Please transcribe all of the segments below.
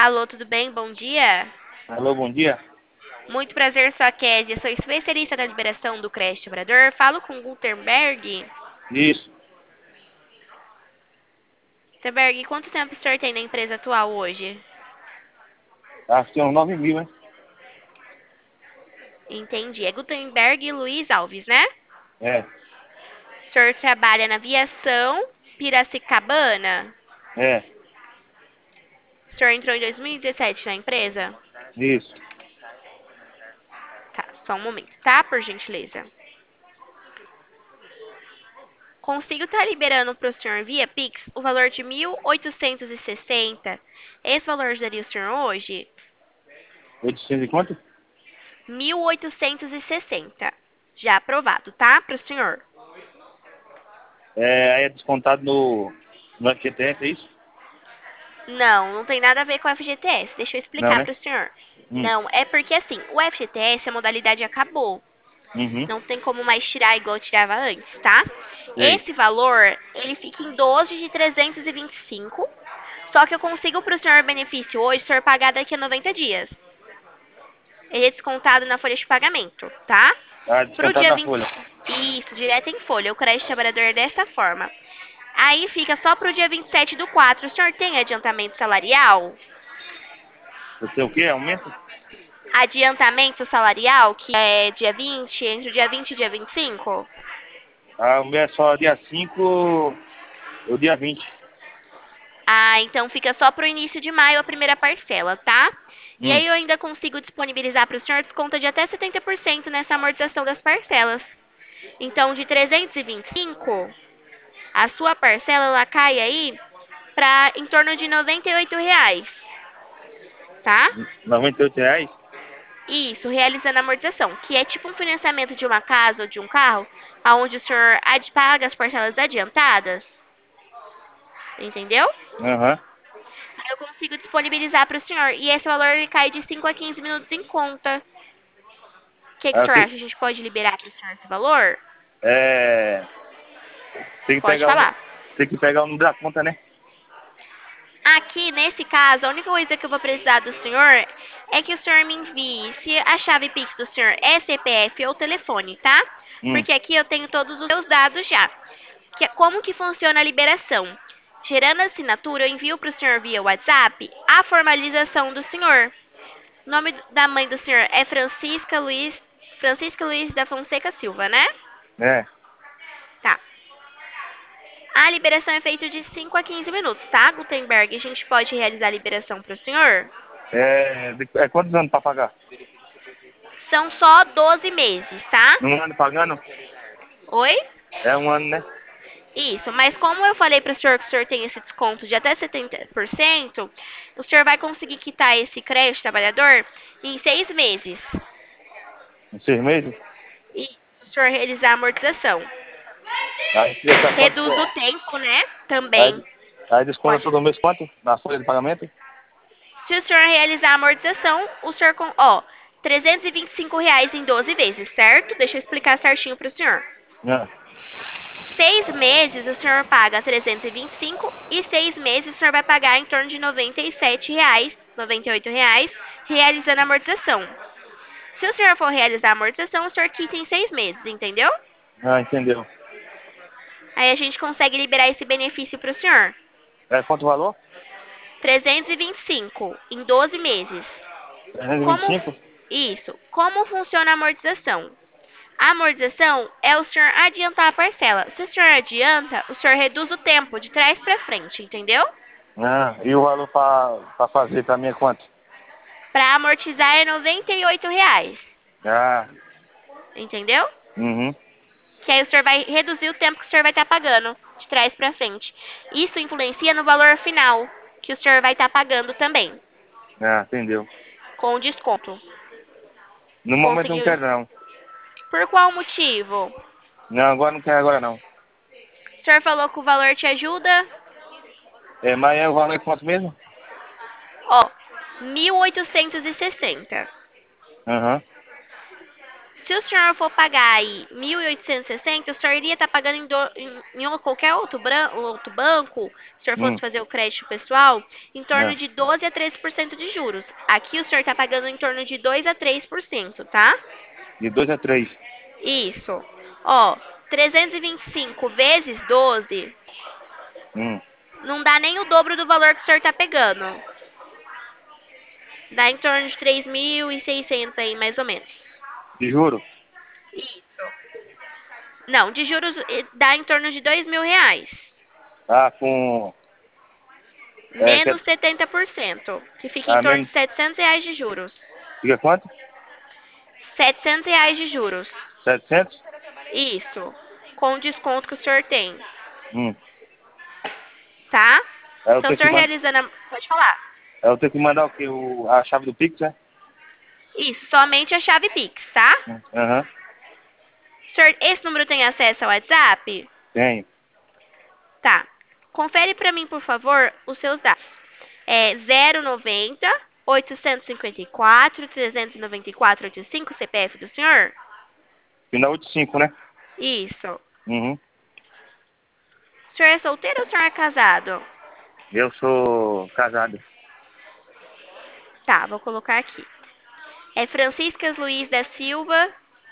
Alô, tudo bem? Bom dia. Alô, bom dia. Muito prazer, sou a Kézia. Sou especialista na liberação do crédito cobrador. Falo com Gutenberg. Isso. Gutenberg, quanto tempo o senhor tem na empresa atual hoje? Acho que tem uns 9.000, hein? Entendi. É Gutenberg Luiz Alves, né? É, O senhor trabalha na aviação Piracicabana? é, O senhor entrou em 2017 na empresa? isso. Tá, só um momento, tá? Por gentileza. Consigo estar liberando para o senhor via Pix o valor de 1.860. Esse valor ajudaria o senhor hoje? 800 e quanto? 1.860. Já aprovado, tá? Para o senhor. É, aí é descontado no FGTS, é isso? Não, não tem nada a ver com o FGTS. Deixa eu Não, explicar né? para o senhor. Hum. Não, é porque assim, o FGTS, a modalidade acabou. Uhum. Não tem como mais tirar igual tirava antes, tá? Sei. Esse valor, ele fica em 12 de 325. Só que eu consigo para o senhor benefício hoje, o senhor pagar daqui a 90 dias. Ele é descontado na folha de pagamento, tá? Ah, Pro descontado dia na 20. folha. Isso, direto em folha. O crédito trabalhador é dessa forma. Aí fica só pro dia 27 do 4. O senhor tem adiantamento salarial? Você o quê? Aumento? Adiantamento salarial, que é dia 20, entre o dia 20 e o dia 25? Ah, o meu é só dia 5 ou dia 20. Ah, então fica só pro início de maio a primeira parcela, tá? E Hum. aí eu ainda consigo disponibilizar para o senhor desconto de até 70% nessa amortização das parcelas. Então, de 325, a sua parcela ela cai aí para em torno de R$ 98, tá? R$ 98? Isso, realizando a amortização, que é tipo um financiamento de uma casa ou de um carro, aonde o senhor paga as parcelas adiantadas, entendeu? Aham. Aí eu consigo disponibilizar para o senhor, e esse valor ele cai de 5 a 15 minutos em conta. O Ah, senhor acha? A gente pode liberar para o senhor esse valor? é, tem que Pode pegar falar. tem que pegar o número da conta, né? Aqui, nesse caso, a única coisa que eu vou precisar do senhor é que o senhor me envie se a chave Pix do senhor é CPF ou telefone, tá? Hum. Porque aqui eu tenho todos os seus dados já. Como que funciona a liberação? Gerando a assinatura, eu envio para o senhor via WhatsApp a formalização do senhor. O nome da mãe do senhor é Francisca Luiz da Fonseca Silva, né? É. Tá. A liberação é feita de 5 a 15 minutos, tá, Gutenberg? A gente pode realizar a liberação para o senhor? É quantos anos pra pagar? São só 12 meses, tá? Um ano pagando? Oi? É um ano, né? Isso, mas como eu falei para o senhor que o senhor tem esse desconto de até 70%, o senhor vai conseguir quitar esse crédito trabalhador em 6 meses. Em 6 meses? E o senhor realizar a amortização. Aí fica quanto? Reduz o tempo, né? Aí, Também. aí desconta Pode. todo mês quanto? Na folha de pagamento? Se o senhor realizar a amortização, o senhor ó, R$ 325 em 12 vezes, certo? Deixa eu explicar certinho para o senhor. Ah, 6 meses o senhor paga 325 e 6 meses o senhor vai pagar em torno de R$ 97, R$ 98, realizando a amortização. Se o senhor for realizar a amortização, o senhor quita em 6 meses, entendeu? entendeu. Aí a gente consegue liberar esse benefício para o senhor. É quanto o valor? 325 em 12 meses. Como 325? isso? Como funciona a amortização? A amortização é o senhor adiantar a parcela. Se o senhor adianta, o senhor reduz o tempo de trás para frente, entendeu? Ah, e o valor pra fazer pra mim é quanto? Para amortizar é R$ 98, Ah, entendeu? uhum. Que aí o senhor vai reduzir o tempo que o senhor vai estar pagando de trás para frente. Isso influencia no valor final que o senhor vai estar pagando também, Ah, entendeu. com desconto. No momento eu não Conseguiu? quero não. Por qual motivo? Não, agora não quero agora não. O senhor falou que o valor te ajuda? É, mas é o valor é quanto mesmo? Ó, 1.860. Aham. Se o senhor for pagar aí 1.860, o senhor iria estar pagando em qualquer outro banco, se o senhor fosse Hum. fazer o crédito pessoal, em torno É. de 12 a 13% de juros. Aqui o senhor está pagando em torno de 2 a 3%, tá? De 2 a 3. Isso. Ó, 325 vezes 12 Hum. não dá nem o dobro do valor que o senhor está pegando. Dá em torno de 3.600 aí, mais ou menos. De juro? Isso. Não, de juros dá em torno de R$ 2.000. Ah, com... Menos 70%, que fica em torno menos... de R$ 700 de juros. Fica quanto? R$ 700 de juros. 700? Isso. Com o desconto que o senhor tem. Hum. Tá? Aí Então, o senhor realizando a... Pode falar. eu tenho que mandar o quê? A chave do Pix, né? Isso, somente a chave Pix, tá? Aham. Senhor, esse número tem acesso ao WhatsApp? Tenho. Tá. Confere pra mim, por favor, os seus dados. É 090 854 394 85, CPF do senhor? Final 85, né? Isso. Uhum. O senhor é solteiro ou o senhor é casado? Eu sou casado. Tá, vou colocar aqui. É Franciscas Luiz da Silva.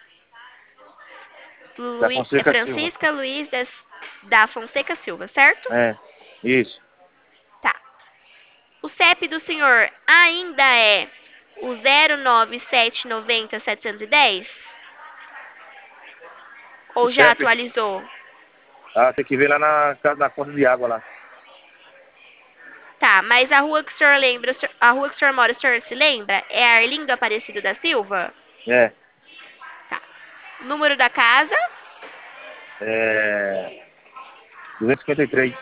Da É Fonseca Silva. Francisca Luiz da Fonseca Silva, certo? É. Isso. Tá. O CEP do senhor ainda é o 09790 710? O Ou já CEP? atualizou? Ah, tem que ver lá na conta de água lá. Tá, mas a rua que o senhor lembra, a rua que o senhor mora, o senhor se lembra? É Arlindo Aparecido da Silva? É. Tá. Número da casa? É. 253.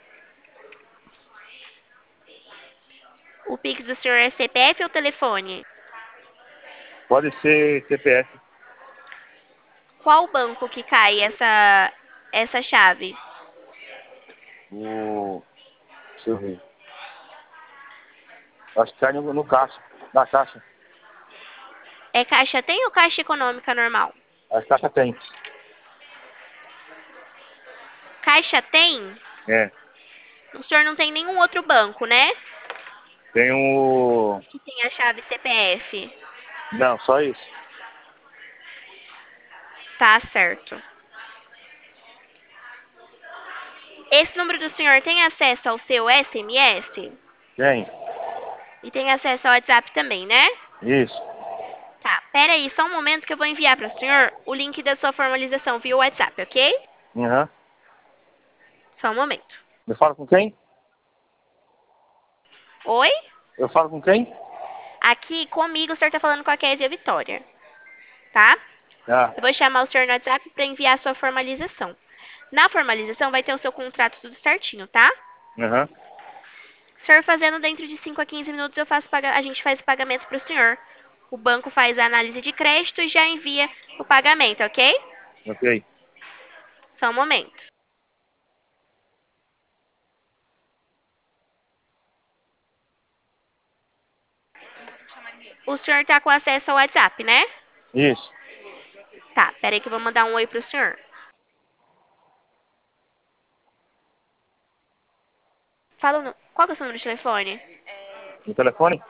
O Pix do senhor é CPF ou telefone? Pode ser CPF. Qual banco que cai essa chave? Deixa eu ver. Acho que cai no caixa. Na caixa. É Caixa Tem ou Caixa Econômica normal? A caixa tem. Caixa Tem? É. O senhor não tem nenhum outro banco, né? Tem o... Que tem a chave CPF. Não, só isso. Tá certo. Esse número do senhor tem acesso ao seu SMS? Tem. E tem acesso ao WhatsApp também, né? Isso. Tá, pera aí, só um momento que eu vou enviar para o senhor o link da sua formalização via WhatsApp, ok? Aham. Só um momento. Eu falo com quem? Oi? Eu falo com quem? Aqui comigo o senhor tá falando com a Kézia Vitória, tá? Ah, Eu vou chamar o senhor no WhatsApp para enviar a sua formalização. Na formalização vai ter o seu contrato tudo certinho, tá? aham. O senhor fazendo dentro de 5 a 15 minutos a gente faz o pagamento para o senhor. O banco faz a análise de crédito e já envia o pagamento, ok? Ok. Só um momento. O senhor tá com acesso ao WhatsApp, né? Isso. Tá, pera aí que eu vou mandar um oi pro senhor. Qual que é o seu número de telefone? No telefone?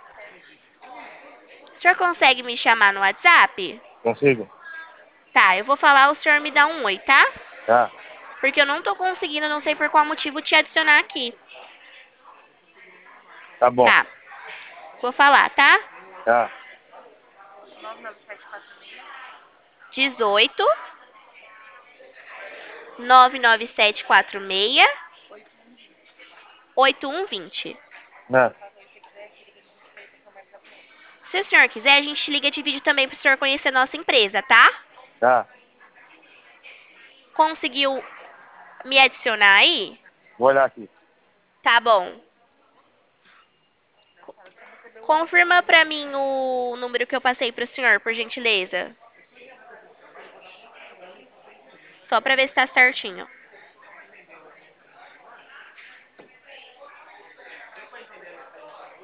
O senhor consegue me chamar no WhatsApp? Consigo? Tá, eu vou falar, o senhor me dá um oi, tá? Tá. Porque eu não tô conseguindo, não sei por qual motivo, te adicionar aqui. Tá bom. Tá, vou falar, tá? Tá. 18 99746 8120. Não. Se o senhor quiser, a gente liga de vídeo também pro senhor conhecer nossa empresa, tá? Tá. Conseguiu me adicionar aí? Vou olhar aqui. Tá bom. Confirma pra mim o número que eu passei pro senhor, por gentileza. Só pra ver se tá certinho.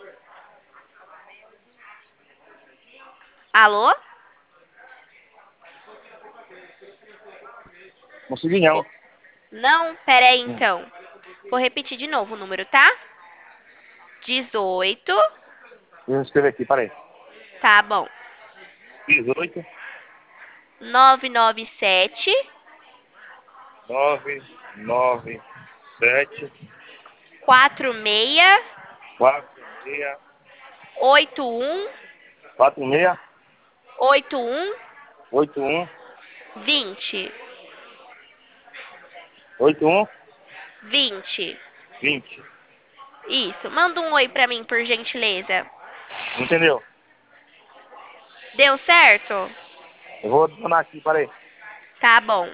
Alô? consegui não. Não? Pera aí, então. Vou repetir de novo o número, tá? 18. Deixa eu escrever aqui, peraí. Tá bom. 18, 997 997 46 46 81 46 81 81 20. 81 20. 20. Isso. Manda um oi pra mim, por gentileza. Entendeu? Deu certo? Eu vou adicionar aqui, peraí. Tá bom.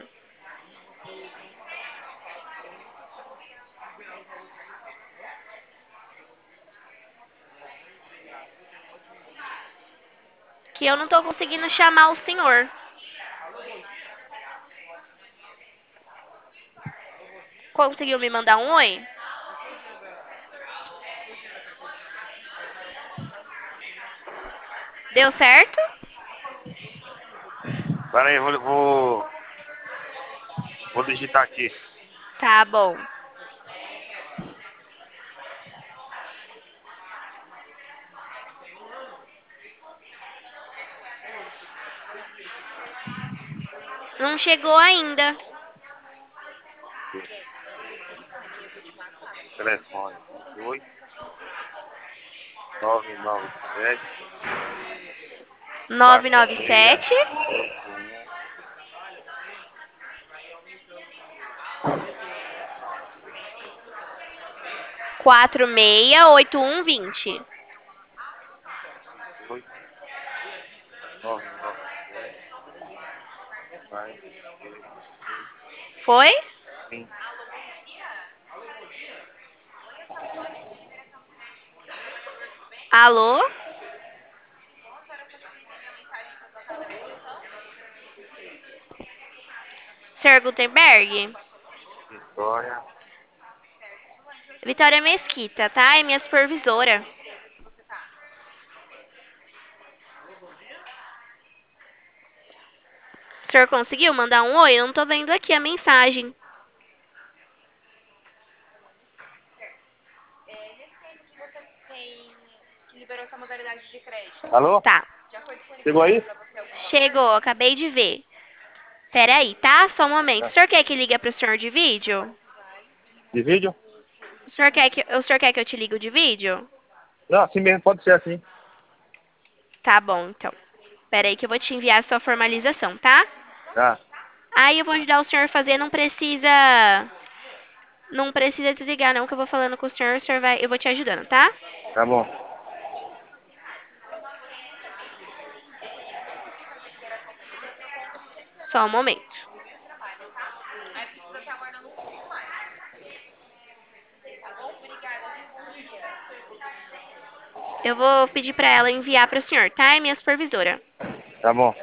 Que eu não tô conseguindo chamar o senhor. Conseguiu me mandar um oi? Deu certo? Peraí, vou digitar aqui. Tá bom. Não chegou ainda. Telefone 8 997 46 997 468120. 8 997 vai Foi? sim. Alô? Sr. Gutenberg? Vitória. Vitória Mesquita, tá? É minha supervisora. O senhor conseguiu mandar um oi? Eu não tô vendo aqui a mensagem. Alô? Tá. Chegou aí? Chegou, acabei de ver. Pera aí, tá? Só um momento. Tá. O senhor quer que ligue pro senhor de vídeo? De vídeo? O senhor quer que eu te ligue de vídeo? Não, assim mesmo, pode ser assim. Tá bom, então. Pera aí que eu vou te enviar a sua formalização, tá? Tá, Aí eu vou ajudar o senhor a fazer, não precisa. Não precisa desligar, não, que eu vou falando com o senhor vai. Eu vou te ajudando, tá? tá bom. Só um momento. Eu vou pedir pra ela enviar pro senhor, tá? É minha supervisora. Tá bom.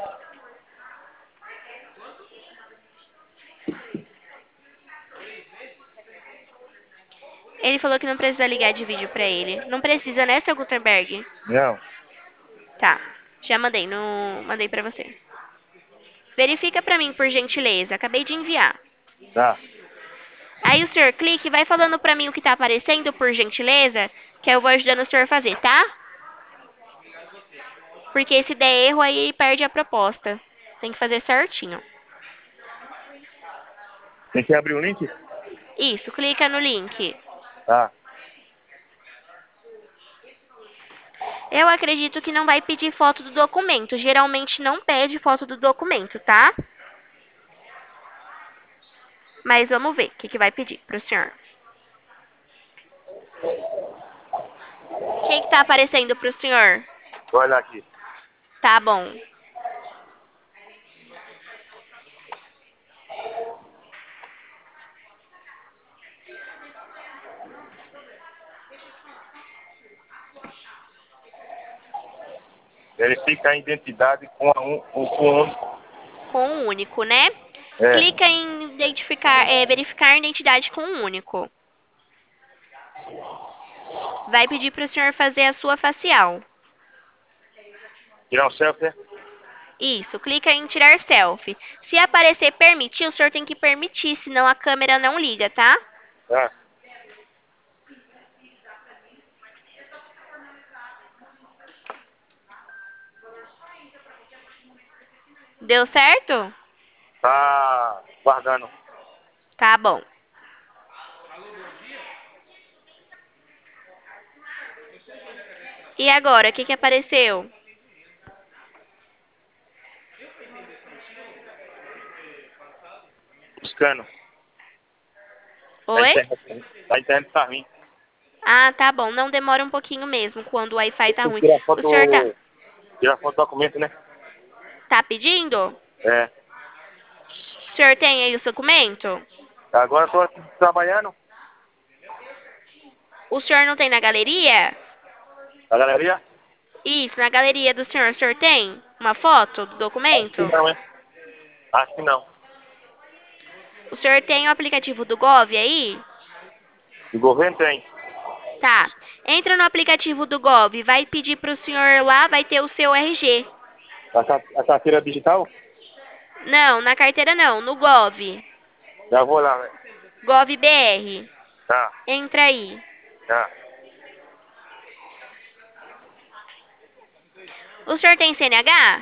Ele falou que não precisa ligar de vídeo pra ele. Não precisa, né, seu Gutenberg? Não, Tá. Já mandei, mandei pra você. Verifica pra mim, por gentileza. Acabei de enviar. tá. Aí o senhor clica e vai falando pra mim o que tá aparecendo, por gentileza, que eu vou ajudando o senhor a fazer, tá? Porque se der erro, aí perde a proposta. Tem que fazer certinho. Tem que abrir o link? Isso, clica no link. Tá, Eu acredito que não vai pedir foto do documento. Geralmente não pede foto do documento, tá? Mas vamos ver o que vai pedir pro senhor. O que tá aparecendo pro senhor? vou olhar aqui. Tá bom. Verifica a identidade com com Com um único, né? é, Clica em identificar, verificar a identidade com um único. Vai pedir pro senhor fazer a sua facial. tirar o selfie, né? Isso, clica em tirar selfie. Se aparecer permitir, o senhor tem que permitir, senão a câmera não liga, tá? Tá. Deu certo? Tá guardando. Tá bom. E agora, o que que apareceu? Buscando. Oi? Tá internet tá ruim. Ah, tá bom. Não demora um pouquinho mesmo, quando o Wi-Fi tá Tem que ruim. O senhor tirar foto do documento, né? tá pedindo? É. O senhor tem aí o documento? Agora eu tô aqui trabalhando. O senhor não tem na galeria? A galeria? Isso, na galeria do senhor. O senhor tem uma foto do Acho que documento? não, hein? Acho que não. O senhor tem o aplicativo do Gov aí? O governo tem. Tá. Entra no aplicativo do Gov, vai pedir pro senhor lá, vai ter o seu RG. A carteira digital? Não, na carteira não, no Gov. Já vou lá, né? Gov BR. Tá, Entra aí. tá. O senhor tem CNH?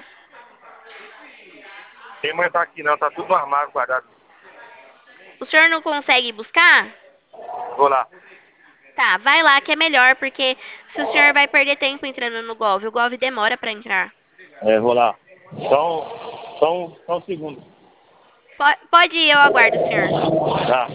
Tem mãe tá aqui não, tá tudo no armário guardado. O senhor não consegue buscar? Vou lá. Tá, vai lá que é melhor, porque se o senhor vai perder tempo entrando no Gov, o Gov demora pra entrar. É, vou lá. Só um segundo. Pode ir, eu aguardo o senhor. Tá.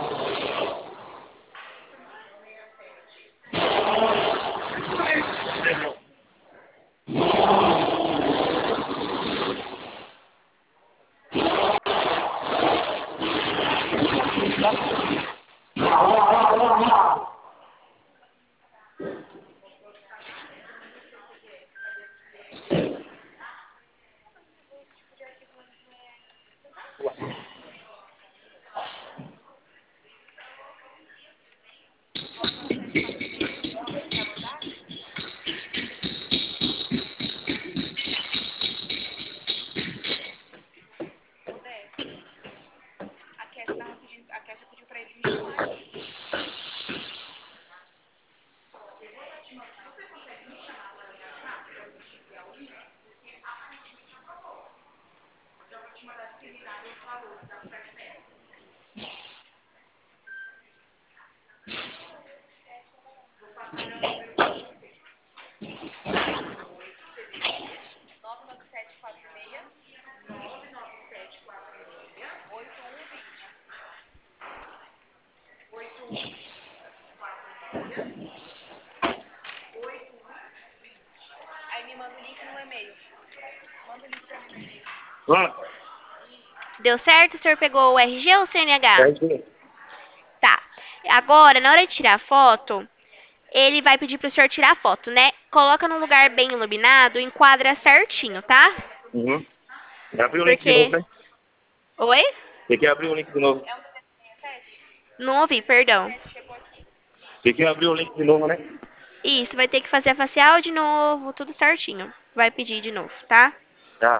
Hum. Deu certo? O senhor pegou o RG ou o CNH? RG. Tá. Agora, na hora de tirar a foto, ele vai pedir pro senhor tirar a foto, né? Coloca num lugar bem iluminado, enquadra certinho, tá? Uhum. Abriu o link de novo, Porque... né? Oi? Tem que abrir o link de novo. Não ouvi, perdão. Tem que abrir o link de novo, né? Isso, vai ter que fazer a facial de novo, tudo certinho. Vai pedir de novo, tá? Tá.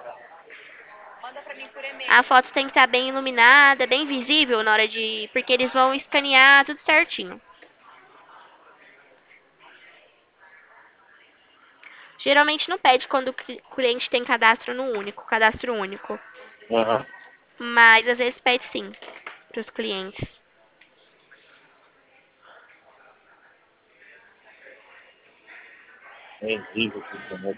A foto tem que estar bem iluminada, bem visível na hora de... Porque eles vão escanear tudo certinho. Geralmente não pede quando o cliente tem cadastro único. Aham. Mas às vezes pede sim, para os clientes. É incrível essa internet.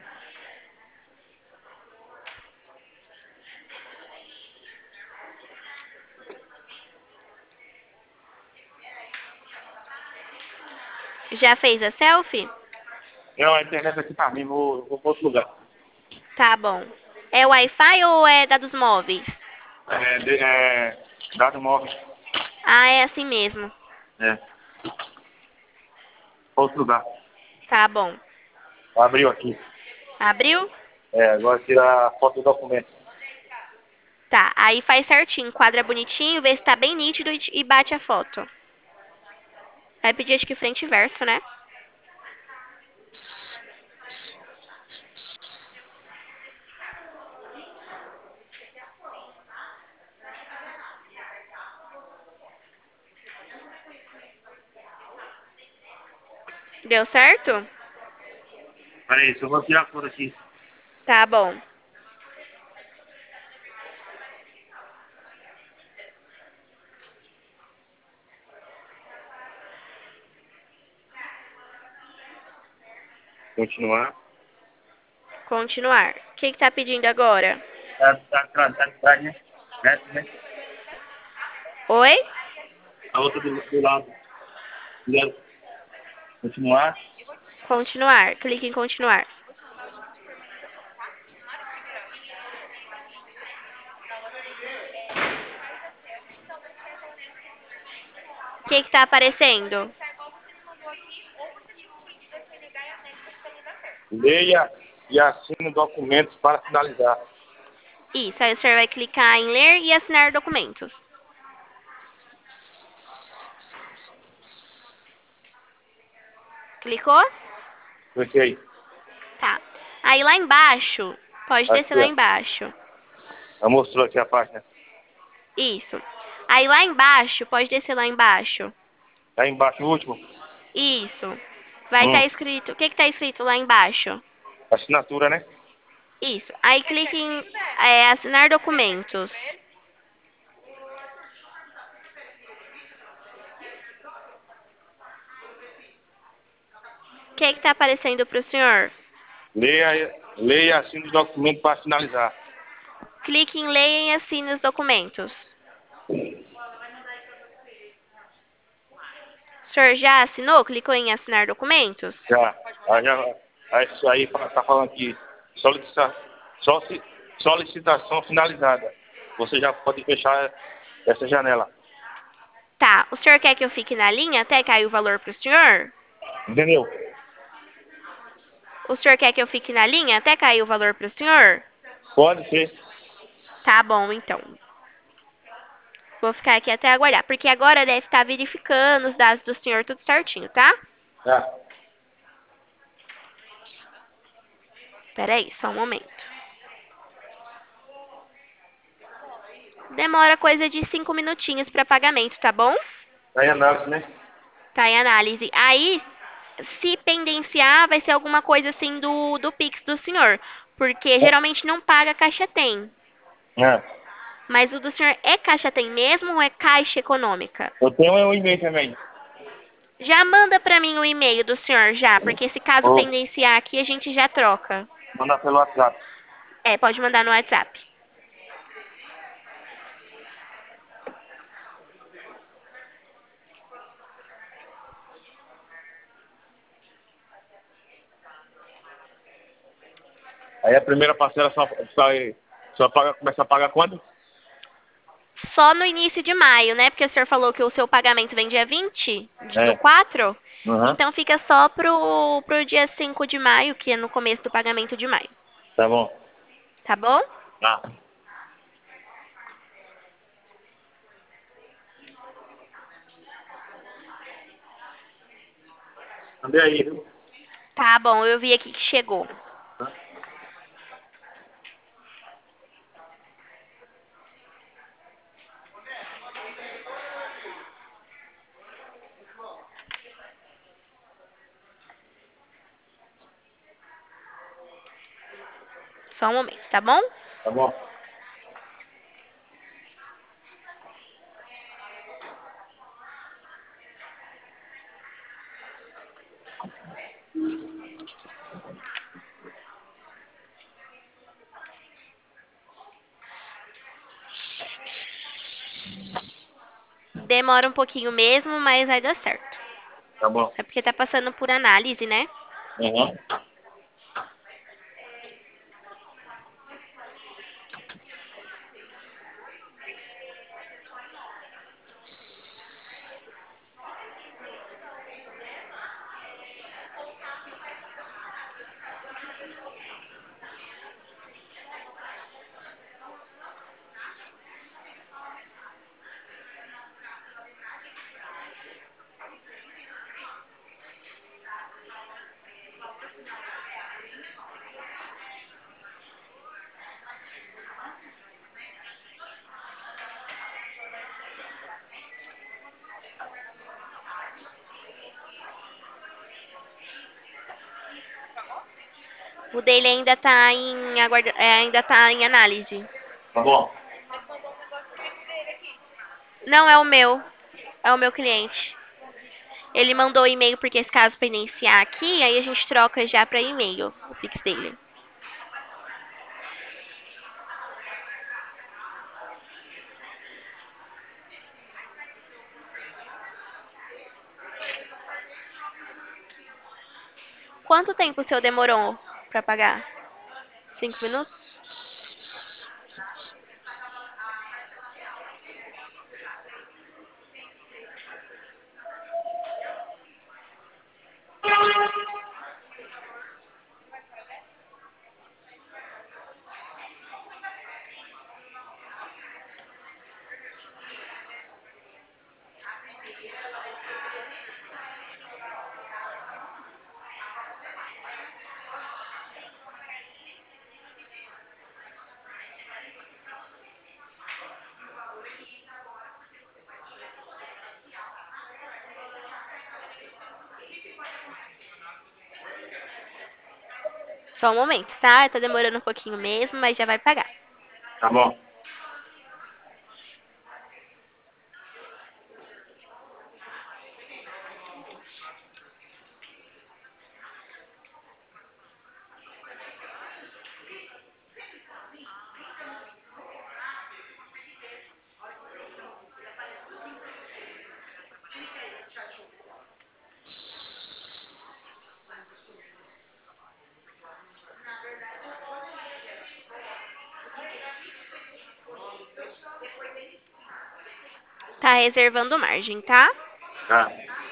Já fez a selfie? Não, a internet aqui tá ruim, vou pra outro lugar. Tá bom. É Wi-Fi ou é dados móveis? Dado móvel. Ah, é assim mesmo. É. Outro lugar. Tá bom. Abriu aqui. Abriu? É, agora tira a foto do documento. Tá, aí faz certinho, quadra bonitinho, vê se tá bem nítido e bate a foto. Vai pedir acho que frente e verso, né? Deu certo? Peraí, só vou tirar a foto aqui. Tá bom. Continuar. Continuar. O que tá pedindo agora? Tá atrás, né? Reto, né? Oi? A outra do lado. Zero. Continuar. Continuar. Clique em continuar. O que tá aparecendo? Leia e assine documentos para finalizar. Isso. Aí o senhor vai clicar em ler e assinar documentos. Clicou? Cliquei. Tá. Aí lá embaixo, pode descer Aqui, lá ó. embaixo. Já mostrou aqui a página. Isso. Aí lá embaixo, pode descer lá embaixo. Tá embaixo, o último. Isso. Vai Hum. estar escrito. O que tá escrito lá embaixo? Assinatura, né? Isso. Aí clique em assinar documentos. O que tá aparecendo pro senhor? Leia e assine os documentos para finalizar. Clique em leia e assine os documentos. O senhor já assinou? Clicou em assinar documentos? Já. Aí isso aí tá falando aqui. Solicita, solicitação finalizada. Você já pode fechar essa janela. Tá. O senhor quer que eu fique na linha até cair o valor pro senhor? Entendeu? O senhor quer que eu fique na linha até cair o valor pro senhor? Pode ser. Tá bom, então. Vou ficar aqui até aguardar, porque agora deve estar verificando os dados do senhor tudo certinho, tá? Tá. Pera aí, só um momento. Demora coisa de 5 minutinhos para pagamento, tá bom? Tá em análise, né? Tá em análise. Aí, se pendenciar, vai ser alguma coisa assim do Pix do senhor. Porque geralmente não paga Caixa Tem. É. Mas o do senhor é Caixa Tem mesmo ou é Caixa Econômica? Eu tenho um e-mail também. Já manda pra mim o e-mail do senhor já, porque se caso Vou pendenciar aqui, a gente já troca. mandar pelo WhatsApp. É, pode mandar no WhatsApp. Aí a primeira parcela só paga, começa a pagar quando? Só no início de maio, né? Porque o senhor falou que o seu pagamento vem dia 20 do É. 4. Uhum. Então fica só pro dia 5 de maio, que é no começo do pagamento de maio. Tá bom. Tá bom? Tá. Mandei aí, viu? Tá bom, eu vi aqui que chegou. Só um momento, tá bom? Tá bom. Demora um pouquinho mesmo, mas vai dar certo. Tá bom. É porque tá passando por análise, né? Uhum. O dele ainda tá em ainda tá em análise. Tá bom. Não é o meu, é o meu cliente. Ele mandou e-mail porque esse caso pendenciar aqui, aí a gente troca já pra e-mail o Pix dele. Quanto tempo o seu demorou pra pagar? 5 minutos? Só um momento, tá? Tá demorando um pouquinho mesmo, mas já vai pagar. Tá bom. Tá reservando margem, tá? Tá.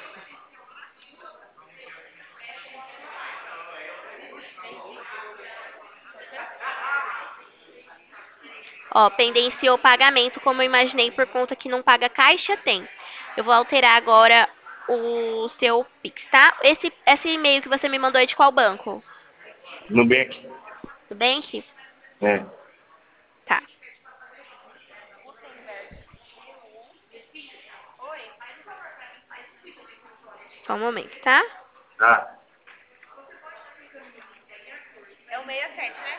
Ó, pendenciou o pagamento, como eu imaginei, por conta que não paga caixa, tem. Eu vou alterar agora o seu Pix, tá? Esse e-mail que você me mandou é de qual banco? Nubank. Do Bank? É. Tá. Só um momento, tá? Tá. É o 67, né?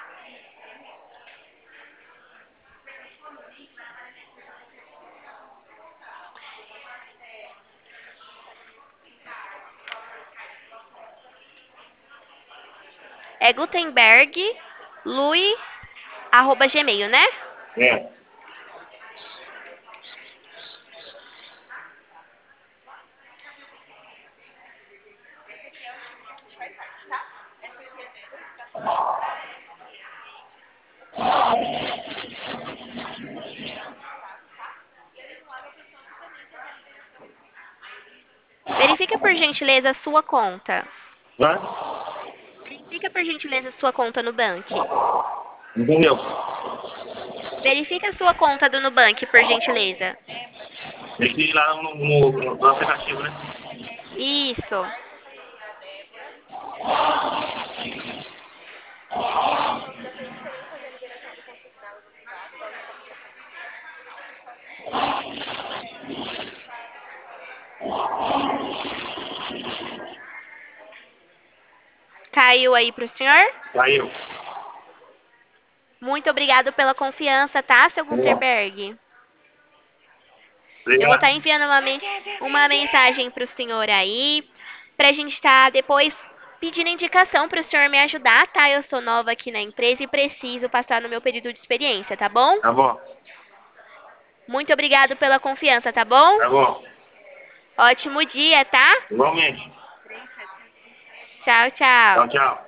É Gutenberg, Lui, @gmail, né? É. Verifica por gentileza a sua conta. Hã? Verifica por gentileza a sua conta no Nubank. Entendeu? Verifica a sua conta do Nubank, por gentileza. Tem que ir lá no aplicativo, né? Isso. Caiu aí pro senhor? Saiu. Muito obrigado pela confiança, tá, seu Gutenberg? Eu vou estar Obrigado. enviando uma mensagem pro senhor aí, pra gente estar depois pedindo indicação pro senhor me ajudar, tá? Eu sou nova aqui na empresa e preciso passar no meu período de experiência, tá bom? Tá bom. Muito obrigado pela confiança, tá bom? Tá bom. Ótimo dia, tá? Igualmente. Tchau, tchau. Tchau, tchau.